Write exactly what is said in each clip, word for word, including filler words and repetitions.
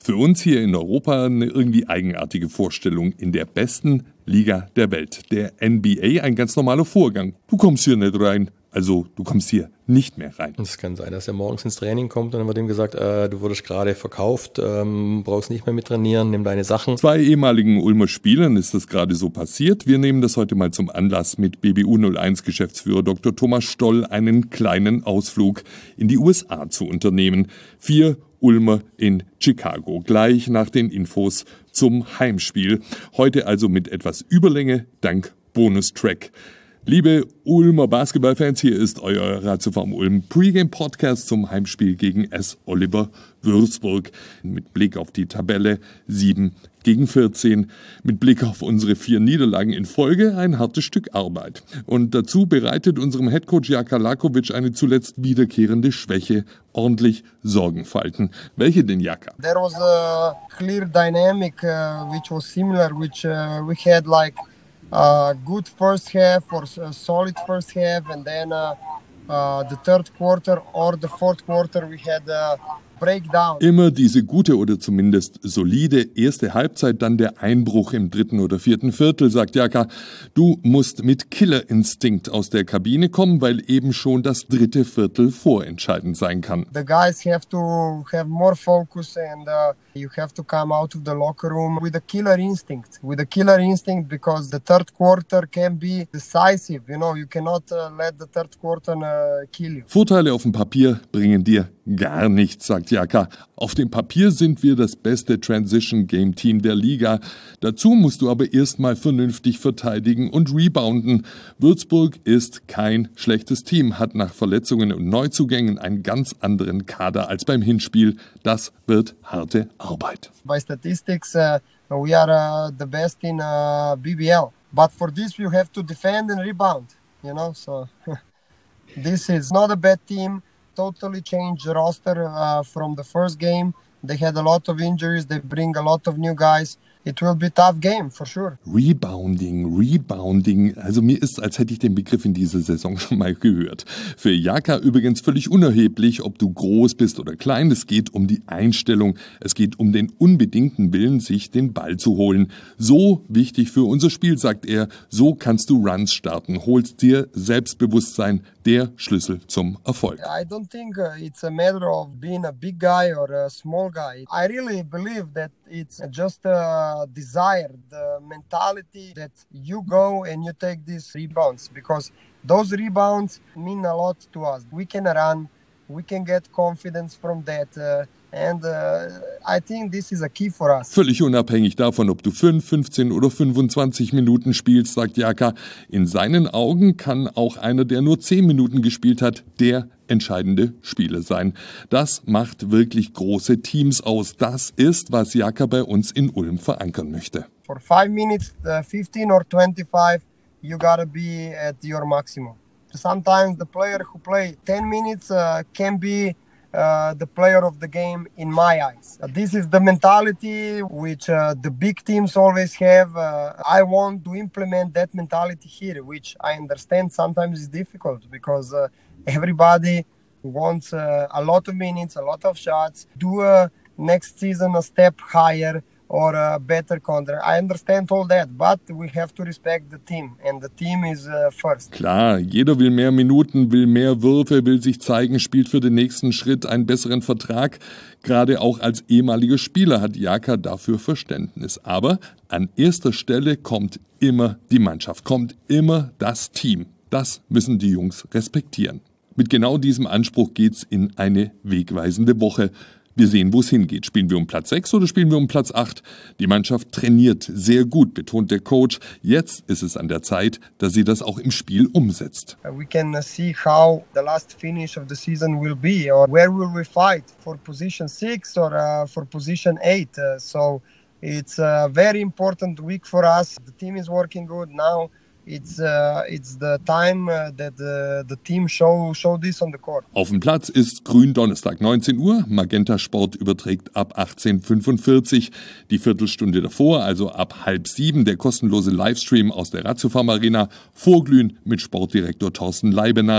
Für uns hier in Europa eine irgendwie eigenartige Vorstellung in der besten Liga der Welt. Der N B A ein ganz normaler Vorgang. Du kommst hier nicht rein, also du kommst hier nicht mehr rein. Es kann sein, dass er morgens ins Training kommt und dann wird ihm gesagt, äh, du wurdest gerade verkauft, ähm, brauchst nicht mehr mit trainieren, nimm deine Sachen. Zwei ehemaligen Ulmer Spielern ist das gerade so passiert. Wir nehmen das heute mal zum Anlass, mit B B U null eins Geschäftsführer Doktor Thomas Stoll einen kleinen Ausflug in die U S A zu unternehmen. Vier Ulmer in Chicago, gleich nach den Infos zum Heimspiel. Heute also mit etwas Überlänge, dank Bonustrack. Liebe Ulmer Basketballfans, hier ist euer Ratiofarm Ulm Pre-Game-Podcast zum Heimspiel gegen S. Oliver Würzburg. Mit Blick auf die Tabelle sieben gegen vierzehn. Mit Blick auf unsere vier Niederlagen in Folge ein hartes Stück Arbeit. Und dazu bereitet unserem Headcoach Jaka Lakovic eine zuletzt wiederkehrende Schwäche ordentlich Sorgenfalten. Welche denn, Jaka? There was a clear dynamic uh, which was similar, which uh, we had like Uh, good first half or a solid first half, and then uh, uh, the third quarter or the fourth quarter we had a breakdown. Immer diese gute oder zumindest solide erste Halbzeit, dann der Einbruch im dritten oder vierten Viertel, sagt Jaka. Du musst mit Killerinstinkt aus der Kabine kommen, weil eben schon das dritte Viertel vorentscheidend sein kann. The guys have to have more focus and uh, you have to come out of the locker room with a killer instinct. With a killer instinct because the third quarter can be decisive. You know, you cannot uh, let the third quarter uh, kill you. Vorteile auf dem Papier bringen dir gar nichts, sagt Jaka. Auf dem Papier sind wir das beste Transition-Game-Team der Liga. Dazu musst du aber erstmal vernünftig verteidigen und rebounden. Würzburg ist kein schlechtes Team, hat nach Verletzungen und Neuzugängen einen ganz anderen Kader als beim Hinspiel. Das wird harte Arbeit. By statistics, uh, we are uh, the best in uh, B B L. But for this, you have to defend and rebound. You know, so this is not a bad team. Totally changed the roster uh, from the first game. They had a lot of injuries. They bring a lot of new guys. It will be a tough game, for sure. Rebounding, Rebounding. Also mir ist, als hätte ich den Begriff in dieser Saison schon mal gehört. Für Jaka übrigens völlig unerheblich, ob du groß bist oder klein. Es geht um die Einstellung. Es geht um den unbedingten Willen, sich den Ball zu holen. So wichtig für unser Spiel, sagt er. So kannst du Runs starten. Holst dir Selbstbewusstsein, der Schlüssel zum Erfolg. I don't think uh, it's a matter of being a big guy or a small guy. I really believe that it's just a desire, the mentality that you go and you take these rebounds because those rebounds mean a lot to us. We can run, we can get confidence from that. Uh, And uh, I think this is a key for us. Völlig unabhängig davon, ob du fünf, fünfzehn oder fünfundzwanzig Minuten spielst, sagt Jaka. In seinen Augen kann auch einer, der nur zehn Minuten gespielt hat, der entscheidende Spieler sein. Das macht wirklich große Teams aus. Das ist, was Jaka bei uns in Ulm verankern möchte. For five minutes, uh, fifteen or twenty-five, you gotta be at your maximum. Sometimes the player who play ten minutes uh, can be Uh, the player of the game in my eyes. Uh, this is the mentality which uh, the big teams always have. Uh, I want to implement that mentality here, which I understand sometimes is difficult because uh, everybody wants uh, a lot of minutes, a lot of shots, do uh, next season a step higher or a better contract. I understand all that, but we have to respect the team and the team is uh, first. Klar, jeder will mehr Minuten, will mehr Würfe, will sich zeigen, spielt für den nächsten Schritt einen besseren Vertrag. Gerade auch als ehemaliger Spieler hat Jaka dafür Verständnis. Aber an erster Stelle kommt immer die Mannschaft, kommt immer das Team. Das müssen die Jungs respektieren. Mit genau diesem Anspruch geht's in eine wegweisende Woche. Wir sehen, wo es hingeht. Spielen wir um Platz sechs oder spielen wir um Platz acht? Die Mannschaft trainiert sehr gut, betont der Coach. Jetzt ist es an der Zeit, dass sie das auch im Spiel umsetzt. We can see how the last finish of the season will be or where will we fight for position six or uh, for position eight. Uh, so it's a very important week for us. The team is working good now. It's uh, it's the time uh, that uh, the team show show this on the court. Auf dem Platz ist Grün Donnerstag neunzehn Uhr. Magenta Sport überträgt ab achtzehn Uhr fünfundvierzig. Die Viertelstunde davor, also ab halb sieben, der kostenlose Livestream aus der Ratiofarm Arena. Vorglühen mit Sportdirektor Thorsten Leibenhardt.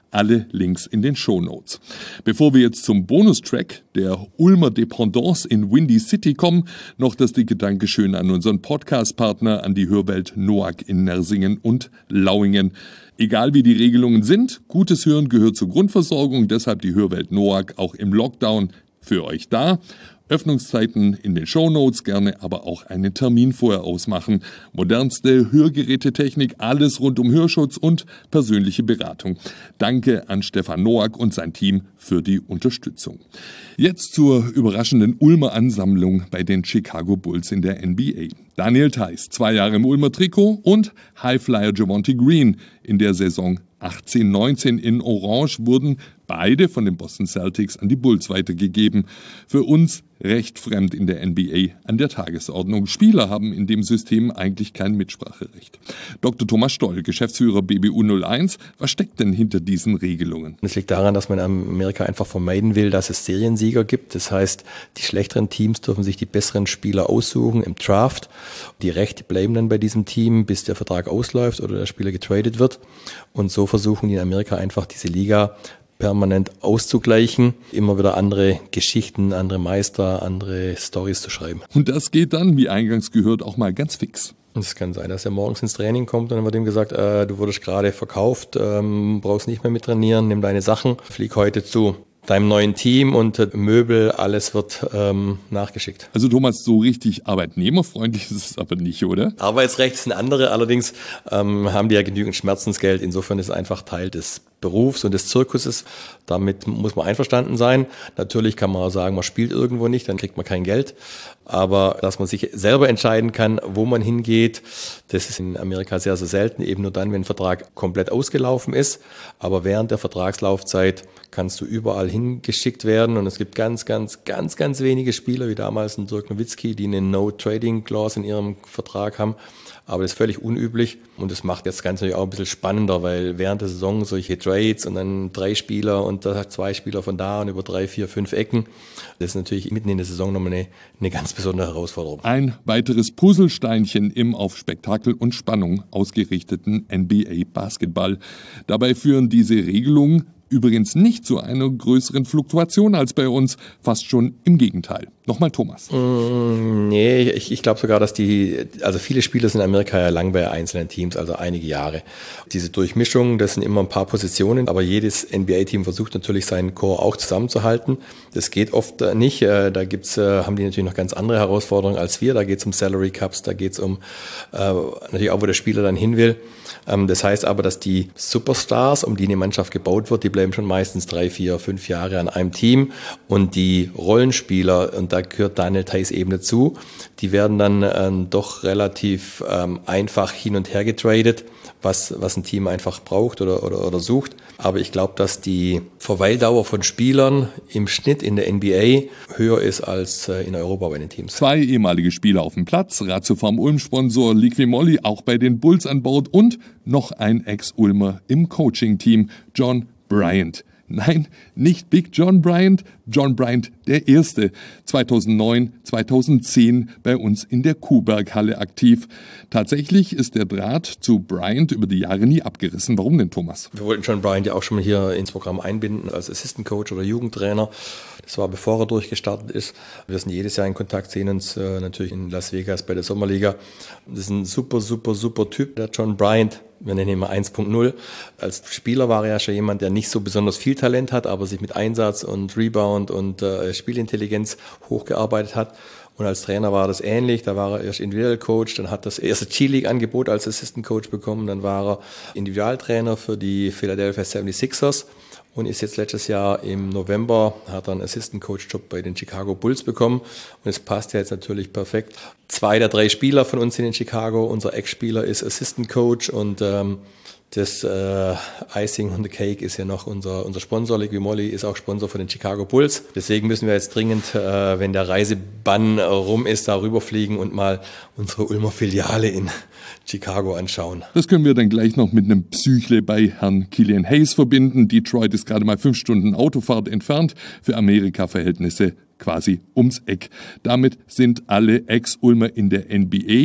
Alle Links in den Shownotes. Bevor wir jetzt zum Bonustrack der Ulmer Dependance in Windy City kommen, noch das dicke Dankeschön an unseren Podcast-Partner, an die Hörwelt Noack in Nersingen und Lauingen. Egal wie die Regelungen sind, gutes Hören gehört zur Grundversorgung, deshalb die Hörwelt Noack auch im Lockdown für euch da. Öffnungszeiten in den Shownotes, gerne aber auch einen Termin vorher ausmachen. Modernste Hörgerätetechnik, alles rund um Hörschutz und persönliche Beratung. Danke an Stefan Noack und sein Team für die Unterstützung. Jetzt zur überraschenden Ulmer Ansammlung bei den Chicago Bulls in der N B A. Daniel Theis, zwei Jahre im Ulmer Trikot, und Highflyer Javonte Green in der Saison achtzehn neunzehn in Orange wurden beide von den Boston Celtics an die Bulls weitergegeben. Für uns recht fremd in der N B A an der Tagesordnung. Spieler haben in dem System eigentlich kein Mitspracherecht. Doktor Thomas Stoll, Geschäftsführer B B U null eins, was steckt denn hinter diesen Regelungen? Es liegt daran, dass man in Amerika einfach vermeiden will, dass es Seriensieger gibt. Das heißt, die schlechteren Teams dürfen sich die besseren Spieler aussuchen im Draft. Die Rechte bleiben dann bei diesem Team, bis der Vertrag ausläuft oder der Spieler getradet wird. Und so versuchen die in Amerika einfach diese Liga permanent auszugleichen, immer wieder andere Geschichten, andere Meister, andere Storys zu schreiben. Und das geht dann, wie eingangs gehört, auch mal ganz fix. Und es kann sein, dass er morgens ins Training kommt und dann wird ihm gesagt, äh, du wurdest gerade verkauft, ähm, brauchst nicht mehr mit trainieren, nimm deine Sachen, flieg heute zu deinem neuen Team und äh, Möbel, alles wird ähm, nachgeschickt. Also Thomas, so richtig arbeitnehmerfreundlich ist es aber nicht, oder? Arbeitsrecht sind andere, allerdings ähm, haben die ja genügend Schmerzensgeld, insofern ist es einfach Teil des Berufs und des Zirkuses. Damit muss man einverstanden sein. Natürlich kann man auch sagen, man spielt irgendwo nicht, dann kriegt man kein Geld. Aber dass man sich selber entscheiden kann, wo man hingeht, das ist in Amerika sehr, sehr selten. Eben nur dann, wenn ein Vertrag komplett ausgelaufen ist. Aber während der Vertragslaufzeit kannst du überall hingeschickt werden. Und es gibt ganz, ganz, ganz, ganz wenige Spieler, wie damals ein Dirk Nowitzki, die eine No-Trading-Clause in ihrem Vertrag haben. Aber das ist völlig unüblich und das macht das Ganze natürlich auch ein bisschen spannender, weil während der Saison solche Trades und dann drei Spieler und da zwei Spieler von da und über drei, vier, fünf Ecken, das ist natürlich mitten in der Saison nochmal eine, eine ganz besondere Herausforderung. Ein weiteres Puzzlesteinchen im auf Spektakel und Spannung ausgerichteten N B A-Basketball. Dabei führen diese Regelungen übrigens nicht zu einer größeren Fluktuation als bei uns, fast schon im Gegenteil. Nochmal Thomas. Mm, nee, ich, ich glaube sogar, dass die, also viele Spieler sind in Amerika ja lang bei einzelnen Teams, also einige Jahre. Diese Durchmischung, das sind immer ein paar Positionen, aber jedes N B A-Team versucht natürlich seinen Core auch zusammenzuhalten. Das geht oft nicht, da gibt's, haben die natürlich noch ganz andere Herausforderungen als wir, da geht es um Salary Cups, da geht es um äh, natürlich auch, wo der Spieler dann hin will. Ähm, das heißt aber, dass die Superstars, um die eine Mannschaft gebaut wird, die bleiben schon meistens drei, vier, fünf Jahre an einem Team und die Rollenspieler, und da gehört Daniel Theis eben dazu, die werden dann ähm, doch relativ ähm, einfach hin und her getradet, was, was ein Team einfach braucht oder, oder, oder sucht. Aber ich glaube, dass die Verweildauer von Spielern im Schnitt in der N B A höher ist als äh, in Europa bei den Teams. Zwei ehemalige Spieler auf dem Platz, Ratiofarm Ulm-Sponsor Liqui-Moly auch bei den Bulls an Bord und noch ein Ex-Ulmer im Coaching-Team, John Bryant. Nein, nicht Big John Bryant, John Bryant der Erste, zweitausendneun, zweitausendzehn bei uns in der Kuhberghalle aktiv. Tatsächlich ist der Draht zu Bryant über die Jahre nie abgerissen. Warum denn, Thomas? Wir wollten John Bryant ja auch schon mal hier ins Programm einbinden als Assistant Coach oder Jugendtrainer. Das war bevor er durchgestartet ist. Wir sind jedes Jahr in Kontakt, sehen uns äh, natürlich in Las Vegas bei der Sommerliga. Das ist ein super, super, super Typ, der John Bryant. Wir nennen ihn mal eins Punkt null. Als Spieler war er ja schon jemand, der nicht so besonders viel Talent hat, aber sich mit Einsatz und Rebound und äh, Spielintelligenz hochgearbeitet hat. Und als Trainer war das ähnlich. Da war er erst Individual Coach, dann hat das erste G-League-Angebot als Assistant Coach bekommen. Dann war er Individualtrainer für die Philadelphia seventy-sixers und ist jetzt letztes Jahr im November, hat er einen Assistant Coach Job bei den Chicago Bulls bekommen. Und es passt ja jetzt natürlich perfekt. Zwei der drei Spieler von uns sind in Chicago. Unser Ex-Spieler ist Assistant Coach und ähm, das äh, Icing on the Cake ist ja noch unser, unser Sponsor. Liqui-Moly ist auch Sponsor von den Chicago Bulls. Deswegen müssen wir jetzt dringend, äh, wenn der Reisebann äh, rum ist, da rüberfliegen und mal unsere Ulmer Filiale in Chicago anschauen. Das können wir dann gleich noch mit einem Psychle bei Herrn Killian Hayes verbinden. Detroit ist gerade mal fünf Stunden Autofahrt entfernt, für Amerika-Verhältnisse quasi ums Eck. Damit sind alle Ex-Ulmer in der N B A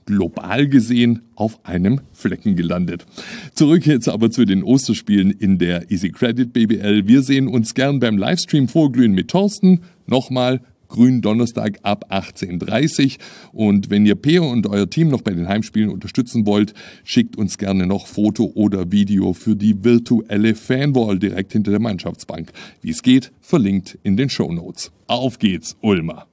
global gesehen auf einem Flecken gelandet. Zurück jetzt aber zu den Osterspielen in der Easy Credit B B L. Wir sehen uns gern beim Livestream Vorglühen mit Thorsten. Nochmal Gründonnerstag ab achtzehn Uhr dreißig. Und wenn ihr Peer und euer Team noch bei den Heimspielen unterstützen wollt, schickt uns gerne noch Foto oder Video für die virtuelle Fanwall direkt hinter der Mannschaftsbank. Wie es geht, verlinkt in den Shownotes. Auf geht's, Ulmer!